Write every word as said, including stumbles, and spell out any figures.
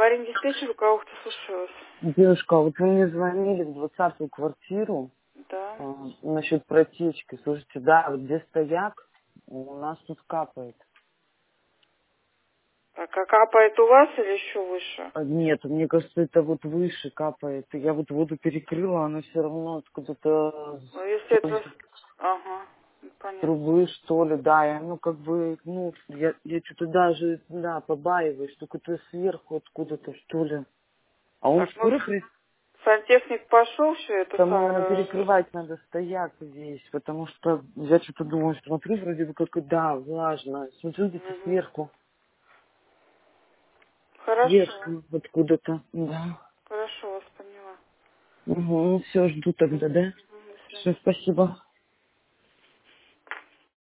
Аварийный диспетчер, у кого кто слушалась? Девушка, вот вы мне звонили в двадцатую квартиру Да. э, насчет протечки. Слушайте, да, вот где стояк, у нас тут капает. Так, а капает у вас или еще выше? А нет, мне кажется, это вот выше капает. Я вот воду перекрыла, она все равно откуда-то Ну, если с это... Ага, ну, понятно. трубы, что ли, да, я, ну, как бы, ну, я, я что-то даже, да, побаиваюсь, что это сверху откуда-то, что ли. А он Так, ну, скоро при... сантехник пошел, все это Там, наверное, самое... перекрывать надо стояк весь, потому что я что-то думаю, смотрю, вроде бы как, и да, влажно. Смотрю где-то Мгм. сверху, Хорошо, сверху, откуда-то, да. хорошо, вас поняла. Угу, все, жду тогда, да? Мгм, до свидания. Все, спасибо.